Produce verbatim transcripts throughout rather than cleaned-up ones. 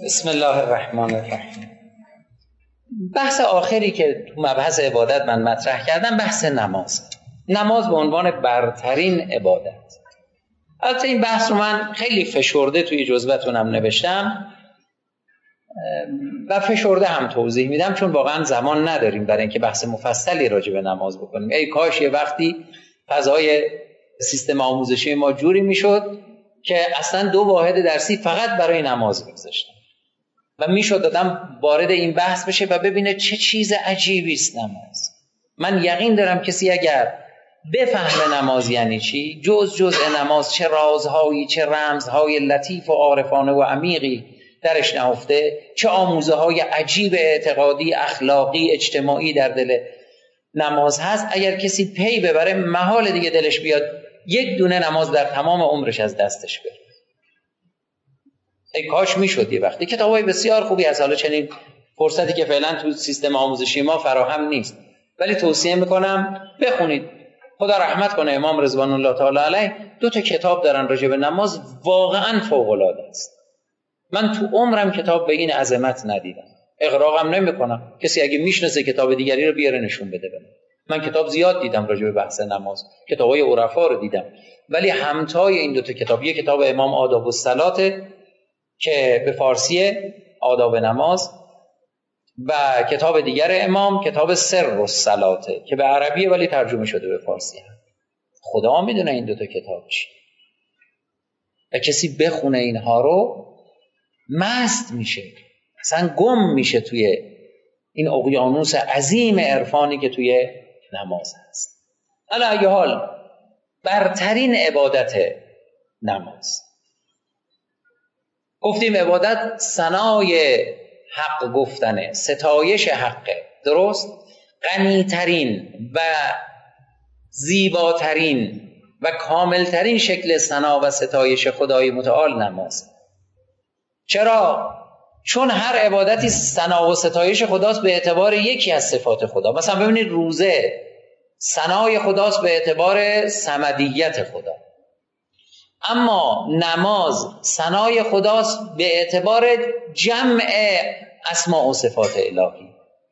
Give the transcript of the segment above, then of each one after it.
بسم الله الرحمن الرحیم. بحث آخری که تو مبحث عبادت من مطرح کردم بحث نماز. نماز به عنوان برترین عبادت. البته این بحث رو من خیلی فشرده توی جزوه‌تونم نوشتم و فشرده هم توضیح میدم، چون واقعا زمان نداریم برای اینکه بحث مفصلی راجع به نماز بکنیم. ای کاش یه وقتی فضای سیستم آموزشی ما جوری میشد که اصلا دو واحد درسی فقط برای نماز می‌گذاشتن و میشد آدم وارد این بحث بشه و ببینه چه چیز عجیبی است نماز. من یقین دارم کسی اگر بفهمه نماز یعنی چی، جز جزء نماز چه رازهایی، چه رمزهای لطیف و عارفانه و عمیقی درش نهفته، چه آموزه های عجیب اعتقادی، اخلاقی، اجتماعی در دل نماز هست، اگر کسی پی ببره محال دیگه دلش بیاد یک دونه نماز در تمام عمرش از دستش بره. ای کاش میشد یه وقتی. کتابای بسیار خوبی هست، حالا چنین فرصتی که فعلا تو سیستم آموزشی ما فراهم نیست، ولی توصیه میکنم بخونید. خدا رحمت کنه امام رضوان الله تعالی علیه دو تا کتاب دارن راجع به نماز، واقعا فوق العاده است. من تو عمرم کتاب به این عظمت ندیدم. اغراقم نمیکنم، کسی اگه میشناسه کتاب دیگری رو بیاره نشون بده بهم. من کتاب زیاد دیدم راجع به بحث نماز، کتابای عرفا رو دیدم، ولی همتای این دو تا کتاب، یک کتاب امام آداب الصلات که به فارسی آداب نماز و کتاب دیگر امام کتاب سر الصلات که به عربیه ولی ترجمه شده به فارسی هم. خدا میدونه این دو تا کتاب چی. و کسی بخونه اینها رو مست میشه، اصلا گم میشه توی این اقیانوس عظیم عرفانی که توی نماز هست. حالا اگه حال برترین عبادت نماز، گفتیم عبادت ثنای حق گفتنه، ستایش حقه، درست؟ غنیترین و زیباترین و کاملترین شکل ثنا و ستایش خدای متعال نماز. چرا؟ چون هر عبادتی ثنا و ستایش خداست به اعتبار یکی از صفات خدا. مثلا ببینید روزه ثنای خداست به اعتبار صمدیت خدا، اما نماز ثنای خداست به اعتبار جمع اسماء و صفات الهی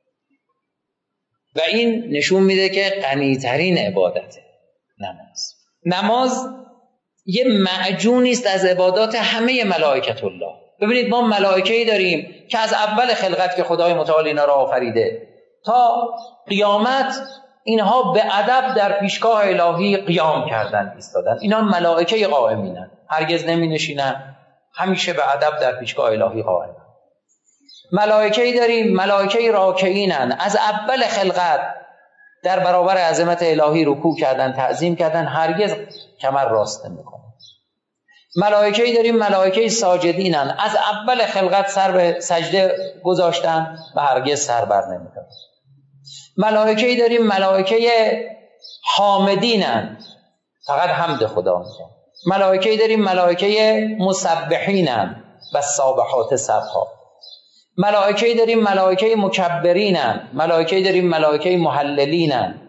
و این نشون میده که غنی‌ترین عبادت نماز. نماز یه معجونی است از عبادات همه ملائکت الله. ببینید ما ملائکه‌ای داریم که از اول خلقت که خدای متعال اینا را آفریده تا قیامت اینها به ادب در پیشگاه الهی قیام کردن، ایستادن. اینا ملائکه قائمینن، هرگز نمی نشینن، همیشه به ادب در پیشگاه الهی قائمن. ملائکه‌ای داریم ملائکه راکعینن، از اول خلقت در برابر عظمت الهی رکوع کردن، تعظیم کردن، هرگز کمر راست نمیکنن. ملائکه‌ای داریم ملائکه ساجدینن، از اول خلقت سر به سجده گذاشتن و هرگز سر بر نمیکنن. ملائکه‌ای داریم ملائکه حامدینن، فقط حمد خدا میکنن. ملائکه‌ای داریم ملائکه مسبحینن و سابحات سبحا. ملائکه‌ای داریم ملائکه مکبرینن، ملائکه‌ای داریم ملائکه محللینن.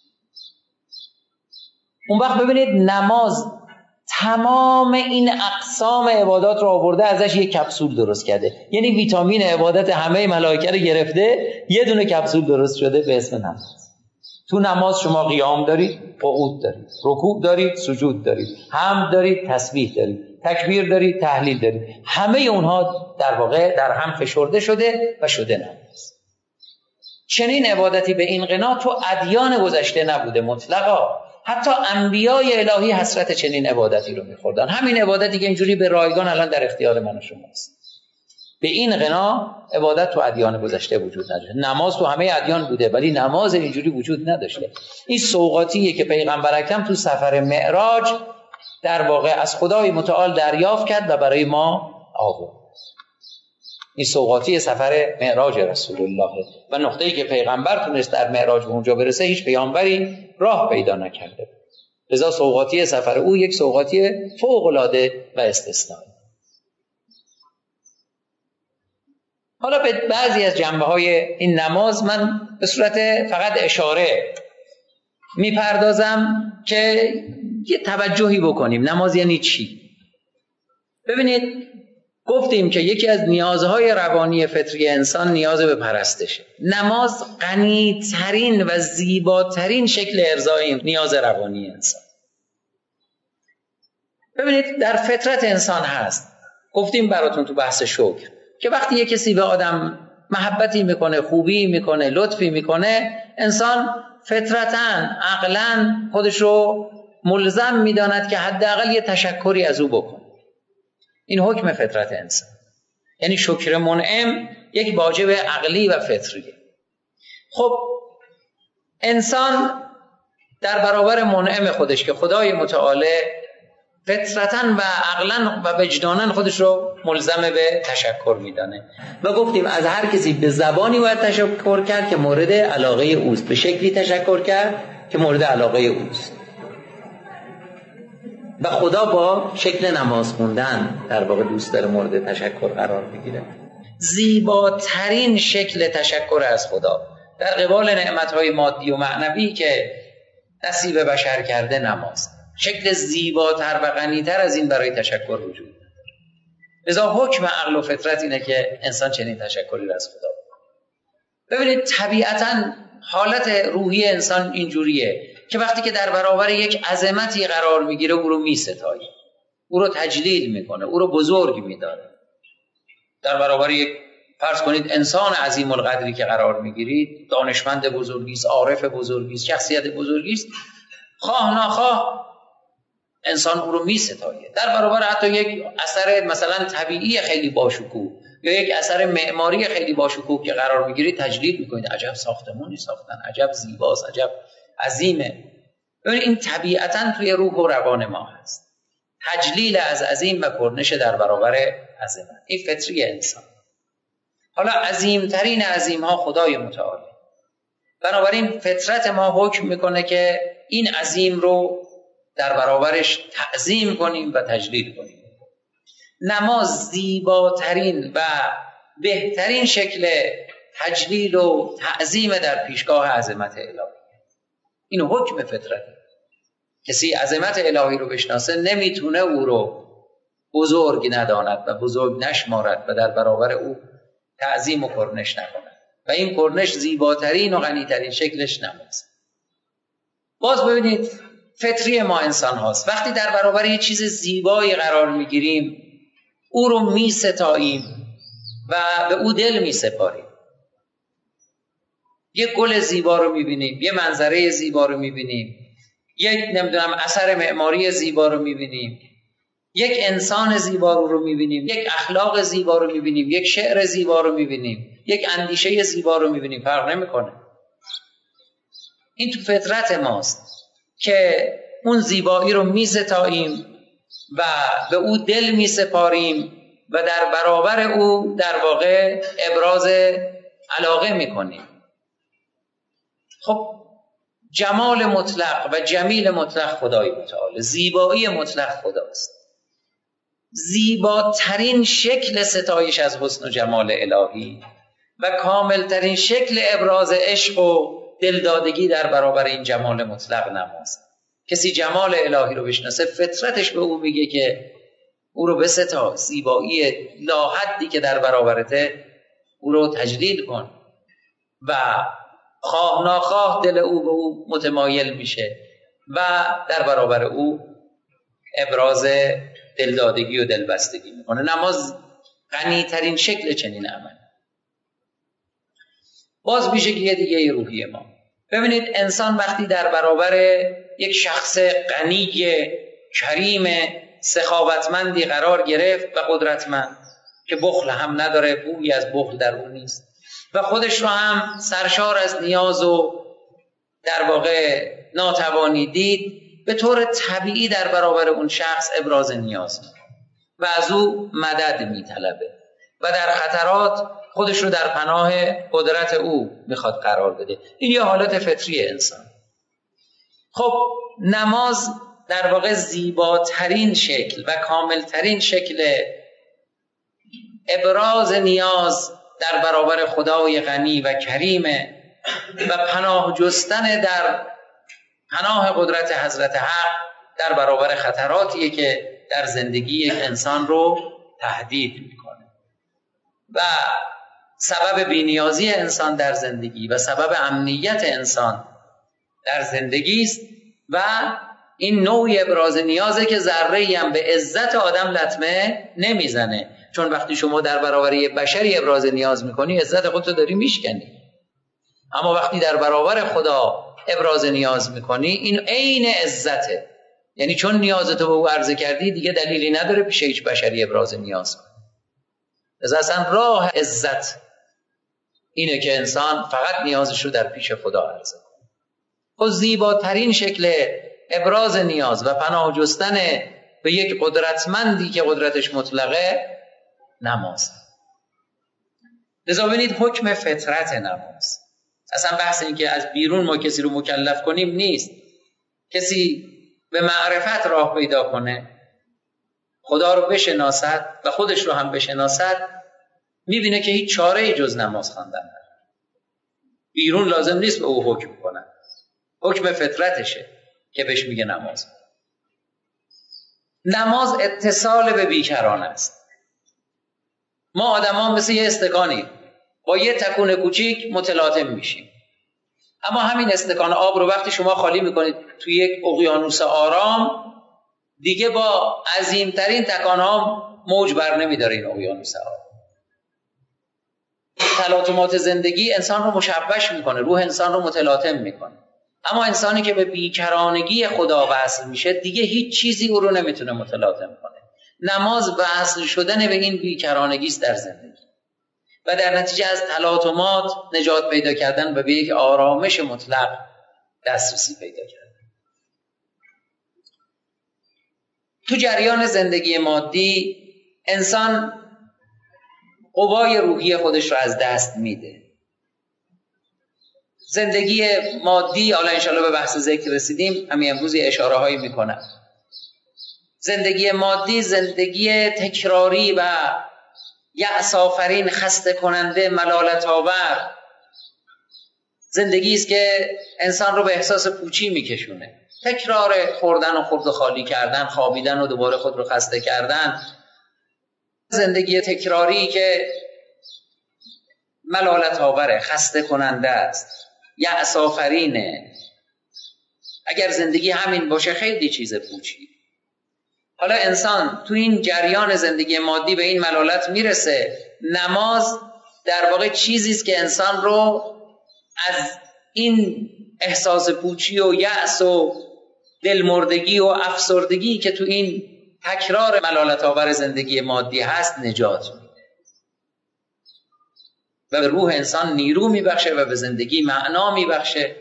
اون وقت ببینید نماز تمام این اقسام عبادات رو آورده ازش یک کپسول درست کرده، یعنی ویتامین عبادت همه ملائکه رو گرفته، یه دونه کپسول درست شده به اسم نماز. تو نماز شما قیام دارید، قعود دارید، رکوع دارید، سجود دارید، حمد دارید، تسبیح دارید، تکبیر دارید، تهلیل دارید. همه اونها در واقع در هم فشرده شده و شده نماز. چنین عبادتی به این غنا تو ادیان گذشته نبوده مطلقا. حتی انبیای الهی حسرت چنین عبادتی رو می‌خوردن. همین عبادتی که اینجوری به رایگان الان در اختیار من و شماست. به این غنا عبادت تو ادیان گذشته وجود نداشته. نماز تو همه ادیان بوده ولی نماز اینجوری وجود نداشته. این سوغاتیه که پیغمبر اکرم تو سفر معراج در واقع از خدای متعال دریافت کرد و برای ما آورد. این سوغاتی سفر معراج رسول الله و نقطه‌ای که پیغمبر تونست در معراج به اونجا برسه هیچ پیامبری راه پیدا نکرده. لذا سوغاتی سفر او یک سوغاتی فوق‌العاده و استثنایی. حالا به بعضی از جنبه‌های این نماز من به صورت فقط اشاره میپردازم که یه توجهی بکنیم. نماز یعنی چی؟ ببینید گفتیم که یکی از نیازهای روانی فطری انسان نیاز به پرستشه. نماز غنی‌ترین و زیباترین شکل ارضای نیاز روانی انسان. ببینید در فطرت انسان هست، گفتیم براتون تو بحث شکر، که وقتی یک کسی به آدم محبتی میکنه، خوبی میکنه، لطفی میکنه، انسان فطرتاً عقلاً خودش رو ملزم میداند که حداقل یه تشکری از او بکنه. این حکم فطرت انسان، یعنی شکر منعم یک واجب عقلی و فطریه. خب انسان در برابر منعم خودش که خدای متعال فطرتاً و عقلاً و وجداناً خودش رو ملزم به تشکر میدانه و گفتیم از هر کسی به زبانی باید تشکر کرد که مورد علاقه اوست، به شکلی تشکر کرد که مورد علاقه اوست. و خدا با شکل نماز خوندن در واقع دوست داره مورد تشکر قرار بگیره. زیباترین شکل تشکر از خدا در قبال نعمت‌های مادی و معنوی که نصیب بشر کرده نماز. شکل زیباتر و غنی‌تر از این برای تشکر وجود نداره. لذا حکم عقل و فطرت اینه که انسان چنین تشکری را از خدا بکنه. ببینید طبیعتاً حالت روحی انسان اینجوریه که وقتی که در برابر یک عظمتی قرار میگیره او رو میستایه، او رو تجلیل میکنه، او رو بزرگ میداره. در برابر یک فرض کنید انسان عظیم القدری که قرار میگیرید، دانشمند بزرگی است، عارف بزرگی است، شخصیت بزرگی است، خواه ناخواه انسان او رو میستایه. در برابر حتی یک اثر مثلا طبیعی خیلی باشکوه یا یک اثر معماری خیلی باشکوه که قرار میگیرید تجلیل میکنید، عجب ساختمانی ساختن، عجب زیباست، عجب عظیمه. ببینید این طبیعتاً توی روح و روان ما هست، تجلیل از عظیم و کرنش در برابر عظمت. این فطری انسان. حالا عظیمترین عظیم ها خدای متعال، بنابراین فطرت ما حکم میکنه که این عظیم رو در برابرش تعظیم کنیم و تجلیل کنیم. نماز زیباترین و بهترین شکل تجلیل و تعظیم در پیشگاه عظمت الهی. این حکم فطرته. کسی عظمت الهی رو بشناسه نمیتونه او رو بزرگ نداند و بزرگ نشمارد و در برابر او تعظیم و کرنش نکند و این کرنش زیباترین و غنیترین شکلش نماز. باز ببینید فطری ما انسان هاست، وقتی در برابر یه چیز زیبایی قرار میگیریم او رو میستاییم و به او دل میسپاریم. یک گل زیبا رو میبینیم، یه منظره زیبا رو میبینیم، یک نمیدونم اثر معماری زیبا رو میبینیم، یک انسان زیبا رو میبینیم، یک اخلاق زیبا رو میبینیم، یک شعر زیبا رو میبینیم، یک اندیشه زیبا رو میبینیم، فرق نمیکنه. این تو فطرت ماست که اون زیبایی رو میستاییم و به او دل میسپاریم و در برابر او در واقع ابراز علاقه میکنیم. خب جمال مطلق و جمیل مطلق خدای متعال، زیبایی مطلق خداست. زیباترین شکل ستایش از حسن و جمال الهی و کاملترین شکل ابراز عشق و دلدادگی در برابر این جمال مطلق نماز. کسی جمال الهی رو بشناسه فطرتش به او میگه که او رو بستا، زیبایی لاحدی که در برابرته او رو تجلیل کن و خواه ناخواه دل او به او متمایل میشه و در برابر او ابراز دلدادگی و دلبستگی میکنه. نماز غنیترین شکل چنین عمل. باز ویژگی دیگه روحی ما، ببینید انسان وقتی در برابر یک شخص غنی کریم سخاوتمندی قرار گرفت و قدرتمند که بخل هم نداره، بویی از بخل در اون نیست و خودش رو هم سرشار از نیاز و در واقع ناتوانی دید، به طور طبیعی در برابر اون شخص ابراز نیاز میکنه و از او مدد میطلبه و در خطرات خودش رو در پناه قدرت او میخواد قرار بده. این یه حالت فطری انسان. خب نماز در واقع زیباترین شکل و کاملترین شکل ابراز نیاز در برابر خدای غنی و کریم و پناه جستن در پناه قدرت حضرت حق در برابر خطراتیه که در زندگی یک انسان رو تهدید میکنه. و سبب بی‌نیازی انسان در زندگی و سبب امنیت انسان در زندگی است و این نوع ابراز نیازه که ذره‌ای هم به عزت آدم لطمه نمیزنه، چون وقتی شما در برابر یه بشری ابراز نیاز میکنی عزت خودتو داری میشکنی، اما وقتی در برابر خدا ابراز نیاز میکنی این عین عزته، یعنی چون نیازتو به او عرضه کردی دیگه دلیلی نداره پیش هیچ بشری ابراز نیاز کنی. از اصلا راه عزت اینه که انسان فقط نیازش رو در پیش خدا عرضه کنه. خب زیباترین شکل ابراز نیاز و پناه جستن به یک قدرتمندی که قدرتش مطلقه نماز. لذا ببینید حکم فطرت نماز، اصلا بحث این که از بیرون ما کسی رو مکلف کنیم نیست. کسی به معرفت راه پیدا کنه، خدا رو بشناسد و خودش رو هم بشناسد، میبینه که هیچ چاره‌ای جز نماز خواندن نداره. بیرون لازم نیست به او حکم کنن، حکم فطرتشه که بهش میگه نماز. نماز اتصال به بیکران است. ما آدما مثل یه استکانی با یه تکون کوچیک متلاطم میشیم، اما همین استکان آب رو وقتی شما خالی میکنید توی یک اقیانوس آرام، دیگه با عظیمترین تکان‌ها موج بر نمیداره این اقیانوس آرام. تلاطمات زندگی انسان رو مشوش میکنه، روح انسان رو متلاطم میکنه، اما انسانی که به بیکرانگی خدا وصل میشه دیگه هیچ چیزی او رو نمیتونه متلاطم کنه. نماز وصل شدن به این بیکرانگی است در زندگی و در نتیجه از تلاطمات نجات پیدا کردن و به یک آرامش مطلق دسترسی پیدا کردن. تو جریان زندگی مادی انسان قوای روحی خودش رو از دست میده. زندگی مادی، حالا انشاءالله به بحث ذکر رسیدیم، همین امروز اشاره هایی میکنم. زندگی مادی زندگی تکراری و یأس آفرین، خسته کننده، ملالت آور زندگی است که انسان رو به احساس پوچی میکشونه. تکرار خوردن و خورد و خالی کردن، خوابیدن و دوباره خود رو خسته کردن، زندگی تکراری که ملالت آوره، خسته کننده است، یأس آفرینه. اگر زندگی همین باشه خیلی چیز پوچی. حالا انسان تو این جریان زندگی مادی به این ملالت میرسه. نماز در واقع چیزی است که انسان رو از این احساس پوچی و یأس و دلمردگی و افسردگی که تو این تکرار ملالت آور زندگی مادی هست نجات میده و به روح انسان نیرو میبخشه و به زندگی معنا میبخشه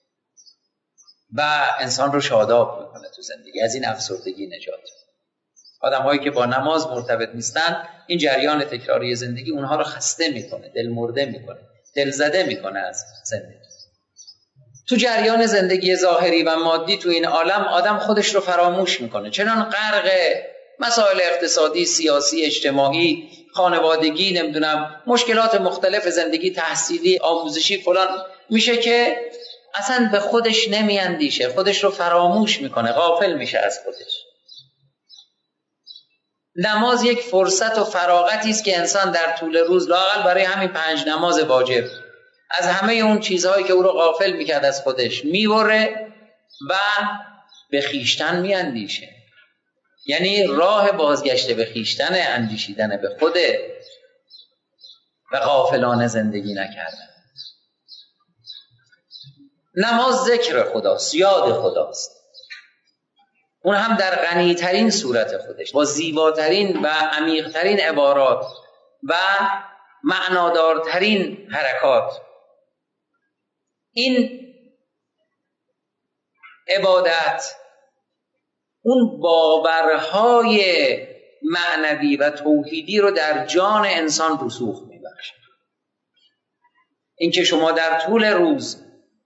و انسان رو شاداب میکنه تو زندگی، از این افسردگی نجات. آدم هایی که با نماز مرتبط نیستن، این جریان تکراری زندگی اونها رو خسته میکنه، دل مرده میکنه، دل زده میکنه از زندگی. تو جریان زندگی ظاهری و مادی تو این عالم آدم خودش رو فراموش میکنه، چنان غرق مسائل اقتصادی، سیاسی، اجتماعی، خانوادگی، نمیدونم مشکلات مختلف زندگی، تحصیلی، آموزشی فلان میشه که اصلا به خودش نمیاندیشه، خودش رو فراموش میکنه، غافل میشه از خودش. نماز یک فرصت و فراغتی است که انسان در طول روز، لااقل برای همین پنج نماز واجب، از همه اون چیزهایی که او رو غافل میکرد از خودش میبره و به خیشتن میاندیشه. یعنی راه بازگشت به خیشتن، اندیشیدن به خوده و غافلانه زندگی نکردن. نماز ذکر خداست، یاد خداست، اون هم در غنی‌ترین صورت خودش، با زیباترین و عمیق‌ترین عبارات و معنادارترین حرکات. این عبادت اون باورهای معنوی و توحیدی رو در جان انسان رسوخ می‌بخشه. این که شما در طول روز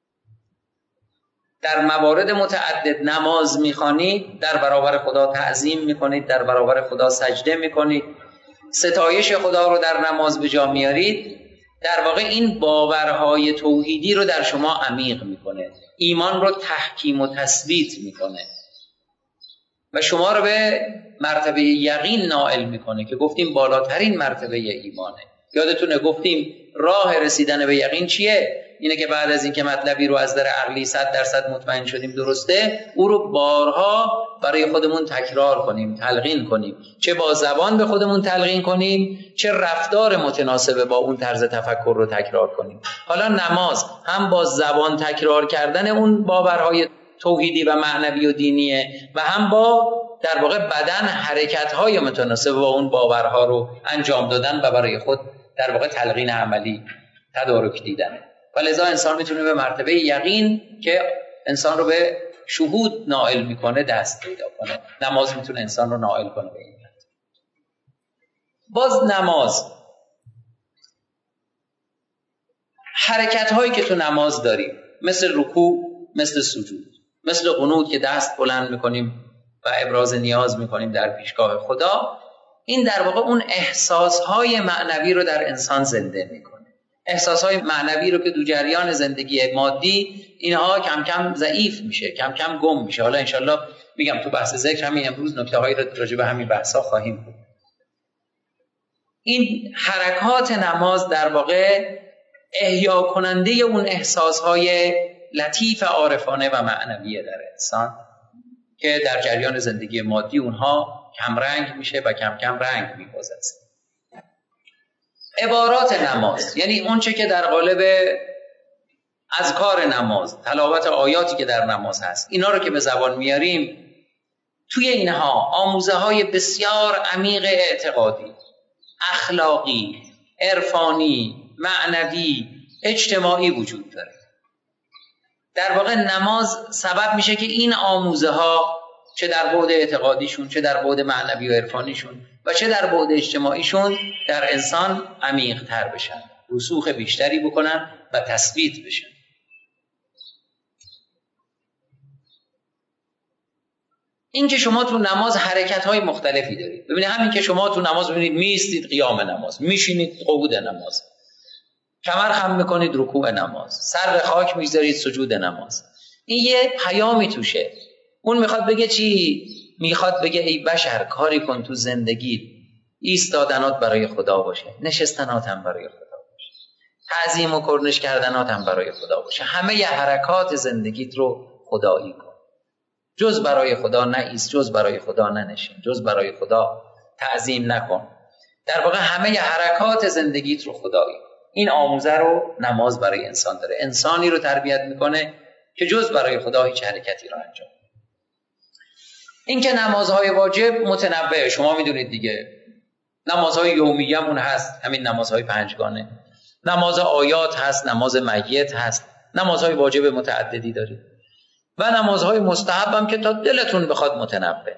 در موارد متعدد نماز میخوانید، در برابر خدا تعظیم میکنید، در برابر خدا سجده میکنید، ستایش خدا رو در نماز به جا میارید، در واقع این باورهای توحیدی رو در شما عمیق میکنه، ایمان رو تحکیم و تثبیت میکنه و شما رو به مرتبه یقین نائل میکنه که گفتیم بالاترین مرتبه ایمانه. یادتونه گفتیم راه رسیدن به یقین چیه؟ اینه که بعد از اینکه مطلبی رو از در عقلی صد درصد مطمئن شدیم درسته، او رو بارها برای خودمون تکرار کنیم، تلقین کنیم، چه با زبان به خودمون تلقین کنیم، چه رفتار متناسب با اون طرز تفکر رو تکرار کنیم. حالا نماز هم با زبان تکرار کردن اون باورهای توحیدی و معنوی و دینیه و هم با در واقع بدن حرکت‌های متناسب با اون باورها رو انجام دادن و برای خود در واقع تلقین عملی، تدارک دیدنه. و لذا انسان میتونه به مرتبه یقین که انسان رو به شهود نائل میکنه دست پیدا کنه. نماز میتونه انسان رو نائل کنه به این مرتبه. باز نماز، حرکت هایی که تو نماز داریم مثل رکوع، مثل سجود، مثل قنوت که دست بلند میکنیم و ابراز نیاز میکنیم در پیشگاه خدا، این در واقع اون احساس های معنوی رو در انسان زنده میکنه. احساسهای معنوی رو که دو جریان زندگی مادی اینها کم کم ضعیف میشه، کم کم گم میشه. حالا انشالله میگم تو بحث ذکر همین امروز نکته هایی راجع به همین بحثا خواهیم بود. این حرکات نماز در واقع احیا کننده اون احساسهای لطیف عارفانه و معنویه در انسان که در جریان زندگی مادی اونها کم رنگ میشه و کم کم رنگ می‌بازه. عبارات نماز یعنی اون چه که در قالب اذکار نماز، تلاوت آیاتی که در نماز هست، اینا رو که به زبان میاریم، توی اینها آموزه های بسیار عمیق اعتقادی، اخلاقی، عرفانی، معنوی، اجتماعی وجود داره. در واقع نماز سبب میشه که این آموزه ها چه در بعد اعتقادیشون، چه در بعد معنوی و عرفانیشون و چه در بعد اجتماعیشون در انسان عمیق تر بشن، رسوخ بیشتری بکنن و تثبیت بشن. این که شما تو نماز حرکت‌های مختلفی دارید. ببینید همین که شما تو نماز ببینید میستید قیام نماز، میشینید قعود نماز، کمر خم میکنید رکوع نماز، سر به خاک میذارید سجود نماز. این یه پیامی توشه. اون میخواد بگه چی؟ میخواد بگه ای بشر کاری کن تو زندگی، ایستادنات برای خدا باشه، نشستنات هم برای خدا باشه، تعظیم و کرنش کردنات هم برای خدا باشه. همه ی حرکات زندگیت رو خدایی کن. جز برای خدا نایست، جز برای خدا ننشین، جز برای خدا تعظیم نکن. در واقع همه ی حرکات زندگیت رو خدایی. این آموزه رو نماز برای انسان داره. انسانی رو تربیت میکنه که جز برای خدا هیچ حرکتی رو انجام. این که نمازهای واجب متنوعه، شما میدونید دیگه. نمازهای یومیه همون هست، همین نمازهای پنجگانه. نماز آیات هست، نماز میت هست، نمازهای واجب متعددی دارید و نمازهای مستحب هم که تا دلتون بخواد متنوع.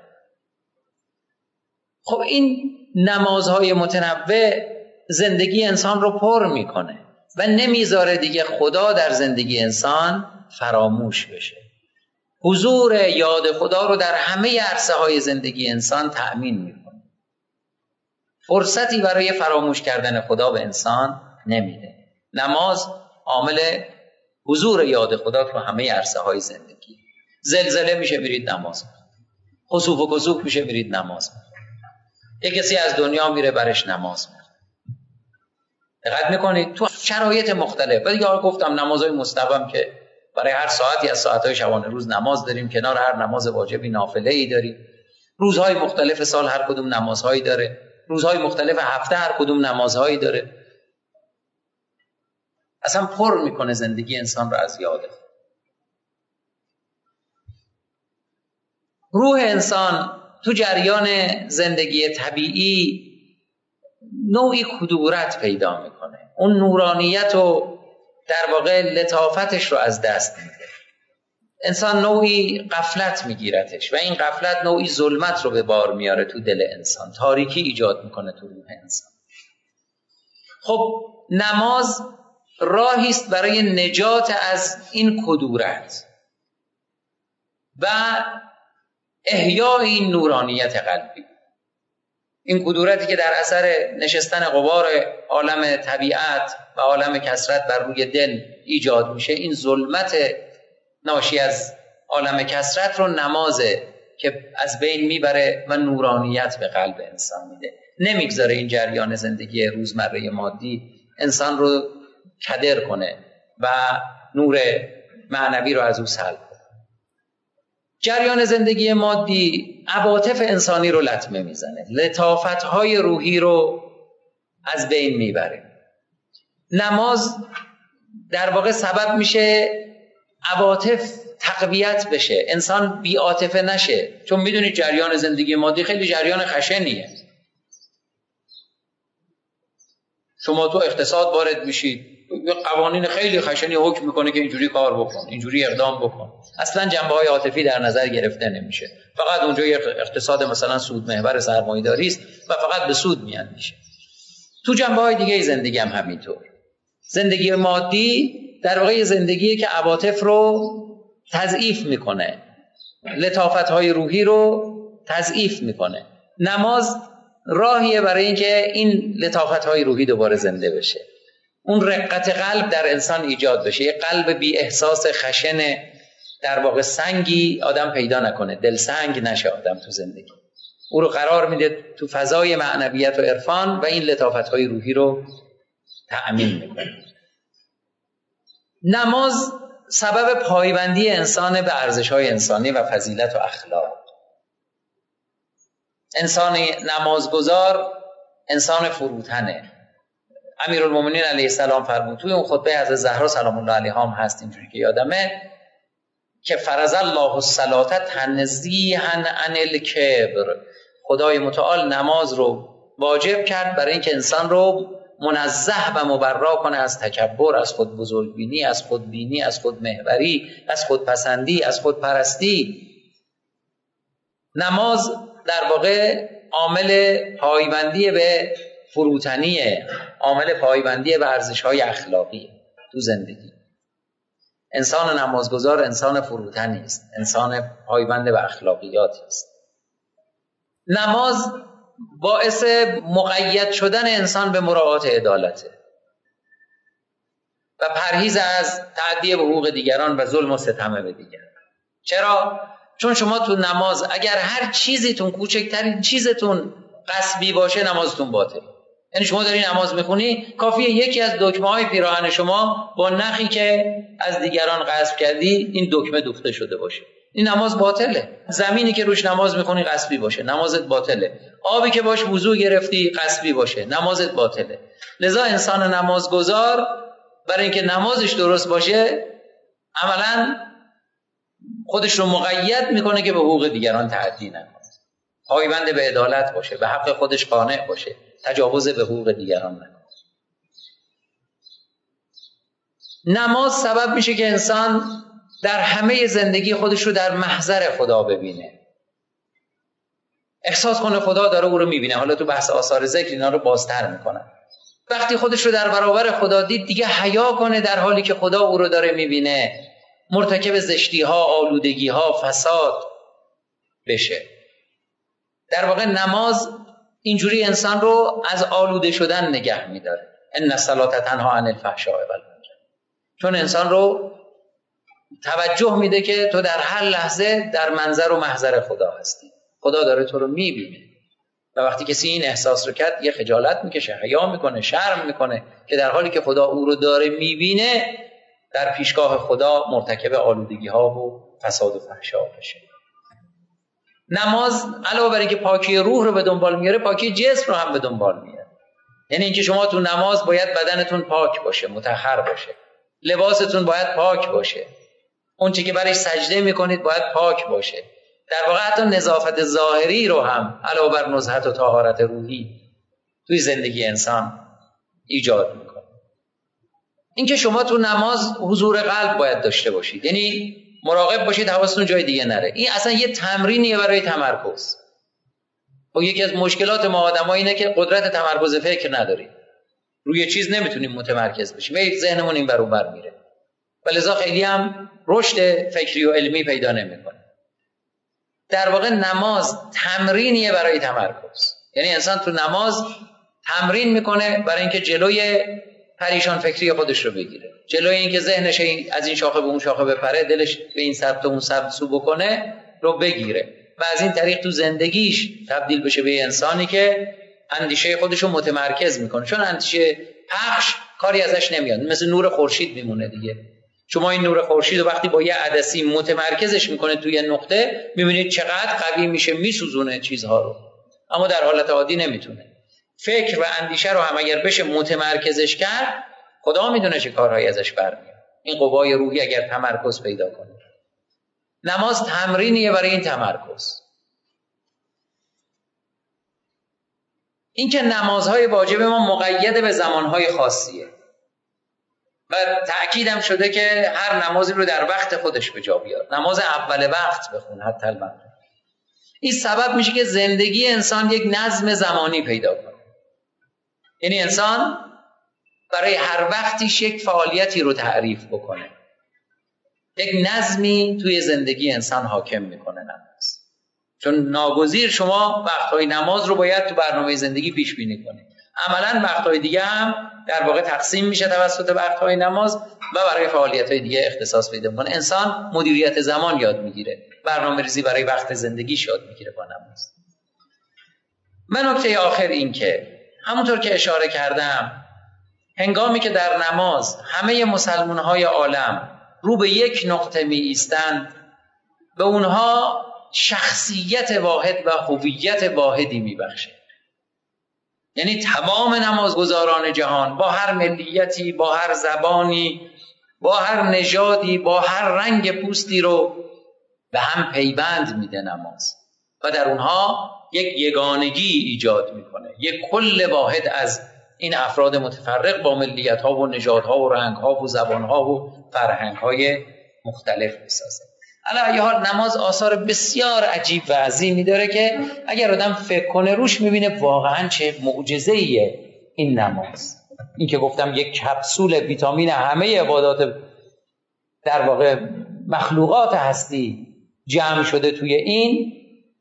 خب این نمازهای متنوع زندگی انسان رو پر میکنه و نمیذاره دیگه خدا در زندگی انسان فراموش بشه. حضور یاد خدا رو در همه عرصه های زندگی انسان تأمین میکنه. فرصتی برای فراموش کردن خدا به انسان نمیده. نماز عامل حضور یاد خدا تو همه عرصه های زندگی. زلزله میشه برید نماز، خسوف و کسوف میشه برید نماز، یک کسی از دنیا میره برش نماز میخونه. دقت میکنید تو شرایط مختلف. و دیگه گفتم نمازهای مستحبم که برای هر ساعتی از ساعتهای شبانه روز نماز داریم، کنار هر نماز واجبی نافله ای داریم. روزهای مختلف سال هر کدوم نمازهایی داره، روزهای مختلف هفته هر کدوم نمازهایی داره. اصلا پر میکنه زندگی انسان رو از یاده. روح انسان تو جریان زندگی طبیعی نوعی کدورت پیدا میکنه. اون نورانیت و در واقع لطافتش رو از دست میده. انسان نوعی غفلت میگیرتش و این غفلت نوعی ظلمت رو به بار میاره تو دل انسان، تاریکی ایجاد میکنه تو روح انسان. خب نماز راهی است برای نجات از این کدورت و احیای این نورانیت قلبی. این کدورتی که در اثر نشستن غبار عالم طبیعت و عالم کثرت بر روی دل ایجاد میشه، این ظلمت ناشی از عالم کثرت رو نمازه که از بین میبره و نورانیت به قلب انسان میده. نمیگذاره این جریان زندگی روزمره مادی انسان رو کدر کنه و نور معنوی رو از او سلب کنه. جریان زندگی مادی عواطف انسانی رو لطمه میزنه، لطافت‌های روحی رو از بین میبره. نماز در واقع سبب میشه عواطف تقویت بشه، انسان بی عاطفه نشه. چون میدونید جریان زندگی مادی خیلی جریان خشنیه. شما تو اقتصاد وارد میشید، قوانین خیلی خشنی حکم میکنه که اینجوری کار بکن، اینجوری اقدام بکن. اصلا جنبه‌های عاطفی در نظر گرفته نمیشه. فقط اونجا یک اقتصاد مثلا سود محور سرمایه‌داری است و فقط به سود میاندیشه. تو جنبه‌های دیگه زندگی هم همینطور. زندگی مادی در واقع زندگیه که عواطف رو تضعیف میکنه، لطافت‌های روحی رو تضعیف میکنه. نماز راهیه برای اینکه این لطافت‌های روحی دوباره زنده بشه، اون رقت قلب در انسان ایجاد بشه، یه قلب بی احساس خشن در واقع سنگی آدم پیدا نکنه، دل سنگ نشه آدم تو زندگی. او رو قرار میده تو فضای معنویت و عرفان و این لطافت‌های روحی رو تأمین میکنه. نماز سبب پایبندی انسان به ارزش‌های انسانی و فضیلت و اخلاق. انسان نمازگزار انسان فروتنه. امیرالمومنین علیه السلام فرمود توی اون خطبه حضرت زهرا سلام الله علیها هم هست، اینجوری که یادمه، که فرض الله الصلاة تنزیها عن الکبر، خدای متعال نماز رو واجب کرد برای اینکه انسان رو منزه و مبرا کنه از تکبر، از خود بزرگبینی، از خودبینی، از خودمحوری، از خودپسندی، از خودپرستی. نماز در واقع عامل پایبندی به فروتنیه، عامل پایبندی به ارزش‌های اخلاقی تو زندگی. انسان نمازگزار انسان فروتنی است، انسان پایبند به اخلاقیاتی است. نماز باعث مقید شدن انسان به مراعات عدالته و پرهیز از تعدی به حقوق دیگران و ظلم و ستم به دیگران. چرا؟ چون شما تو نماز اگر هر چیزیتون، کوچکترین چیزتون غصبی باشه، نمازتون باطله. یعنی شما داری نماز میخونی، کافیه یکی از دکمه‌های پیراهن شما با نخی که از دیگران غصب کردی این دکمه دوخته شده باشه، این نماز باطله. زمینی که روش نماز میخونی غصبی باشه، نمازت باطله. آبی که باش وضو گرفتی غصبی باشه، نمازت باطله. لذا انسان نمازگزار برای اینکه نمازش درست باشه عملاً خودش رو مقید میکنه که به حقوق دیگران تعدی نکنه، پایبند به عدالت باشه، به حق خودش قانع باشه، تجاوز به حقوق دیگران نکنه. نماز سبب میشه که انسان در همه زندگی خودش رو در محضر خدا ببینه، احساس کنه خدا داره او رو میبینه. حالا تو بحث آثار ذکر اینا رو بازتر میکنن. وقتی خودش رو در برابر خدا دید دیگه حیا کنه در حالی که خدا او رو داره میبینه، مرتکب زشتی ها، آلودگی ها، فساد بشه. در واقع نماز اینجوری انسان رو از آلوده شدن نگه میداره. ان الصلاة تنها عن الفحشاء والمنکر. چون انسان رو توجه میده که تو در هر لحظه در منظر و محضر خدا هستی، خدا داره تو رو میبینه. و وقتی کسی این احساس رو کرد یه خجالت میکشه، حیا میکنه، شرم میکنه که در حالی که خدا او رو داره میبینه در پیشگاه خدا مرتکب آلودگی ها و فساد و فحشا بشه. نماز علاوه بر اینکه پاکی روح رو به دنبال میاره، پاکی جسم رو هم به دنبال میاره. یعنی اینکه شما تو نماز باید بدنتون پاک باشه، مطهر باشه، لباستون باید پاک باشه، اون چیزی که برای سجده میکنید باید پاک باشه. در واقع حتی نظافت ظاهری رو هم علاوه بر نزهت و طهارت روحی توی زندگی انسان ایجاد میکنه. اینکه شما تو نماز حضور قلب باید داشته باشید، یعنی مراقب باشید حواستون جای دیگه نره. این اصلا یه تمرینیه برای تمرکز. و یکی از مشکلات ما آدم‌ها اینه که قدرت تمرکز فکر نداریم، روی چیز نمیتونیم متمرکز بشیم، هی ذهنمون این ور اون ور میره و لذا خیلی هم رشد فکری و علمی پیدا نمیکنه. در واقع نماز تمرینیه برای تمرکز. یعنی انسان تو نماز تمرین میکنه برای اینکه جلوی پریشان فکری خودش رو بگیره، جلوی اینکه ذهنش از این شاخه به اون شاخه بپره، دلش به این سمت و اون سمت سو بکنه رو بگیره و از این طریق تو زندگیش تبدیل بشه به انسانی که اندیشه خودشو متمرکز میکنه. چون اندیشه پخش کاری ازش نمیاد، مثل نور خورشید میمونه دیگه. شما این نور خورشید رو وقتی با یه عدسی متمرکزش میکنه توی یه نقطه، میبینید چقدر قوی میشه، میسوزونه چیزها رو، اما در حالت عادی نمیتونه. فکر و اندیشه رو هم اگر بشه متمرکزش کرد، خدا میدونه چه کارهایی ازش برمیاد. این قوای روحی اگر تمرکز پیدا کنه. نماز تمرینیه برای این تمرکز. این که نمازهای واجب ما مقید به زمانهای خاصیه و تأکیدم شده که هر نمازی رو در وقت خودش به جا بیار. نماز اول وقت بخون حتی المغرب. این سبب میشه که زندگی انسان یک نظم زمانی پیدا کنه. یعنی انسان برای هر وقتیش یک فعالیتی رو تعریف بکنه. یک نظمی توی زندگی انسان حاکم میکنه نماز. چون ناگزیر شما وقتهای نماز رو باید تو برنامه زندگی پیش بینی کنید. عملاً وقتهای دیگه هم در واقع تقسیم میشه توسط وقتهای نماز و برای فعالیت‌های دیگه اختصاص پیدا میکنه. انسان مدیریت زمان یاد میگیره، برنامه ریزی برای وقت زندگیش یاد میگیره با نماز. من نکته آخر این که همونطور که اشاره کردم، هنگامی که در نماز همه مسلمان‌های عالم رو به یک نقطه می ایستند، به اونها شخصیت واحد و هویت واحدی می بخشه. یعنی تمام نمازگزاران جهان با هر ملیتی، با هر زبانی، با هر نژادی، با هر رنگ پوستی رو به هم پیوند میده نماز و در اونها یک یگانگی ایجاد میکنه، یک کل واحد از این افراد متفرق با ملیت ها و نژاد ها و رنگ ها و زبان ها و فرهنگ های مختلف میسازه. علی ای حال نماز آثار بسیار عجیب و عظیمی داره که اگر آدم فکر کنه روش میبینه واقعا چه معجزه‌ایه این نماز. این که گفتم یک کپسول ویتامین همه عبادات در واقع مخلوقات هستی جمع شده توی این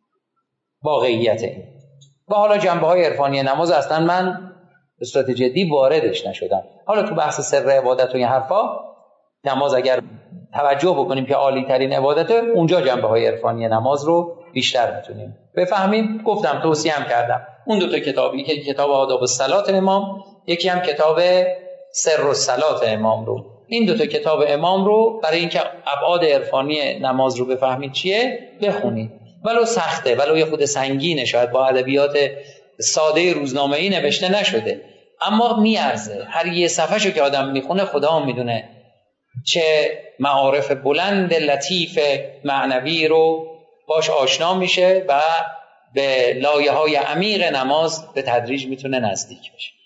واقعیته. و حالا جنبه‌های عرفانی نماز اصلا من به صورت جدی واردش نشدم. حالا تو بحث سر عبادت و این حرفا، نماز اگر توجه بکنیم که عالی ترین عبادته، اونجا جنبه‌های عرفانی نماز رو بیشتر میتونیم بفهمیم. گفتم توصیه هم کردم اون دو تا کتابی که کتاب آداب الصلات امام، یکی هم کتاب سر الصلات امام رو، این دو تا کتاب امام رو برای اینکه ابعاد عرفانی نماز رو بفهمید چیه بخونید. ولو سخته، ولو یه خود سنگینه، شاید با ادبیات ساده روزنامه‌ای نوشته نشده، اما میارزه. هر یه صفحه‌شو که آدم میخونه خدا هم میدونه چه معارف بلند لطیف معنوی رو باش آشنا میشه و به لایه‌های عمیق نماز به تدریج میتونه نزدیک بشه.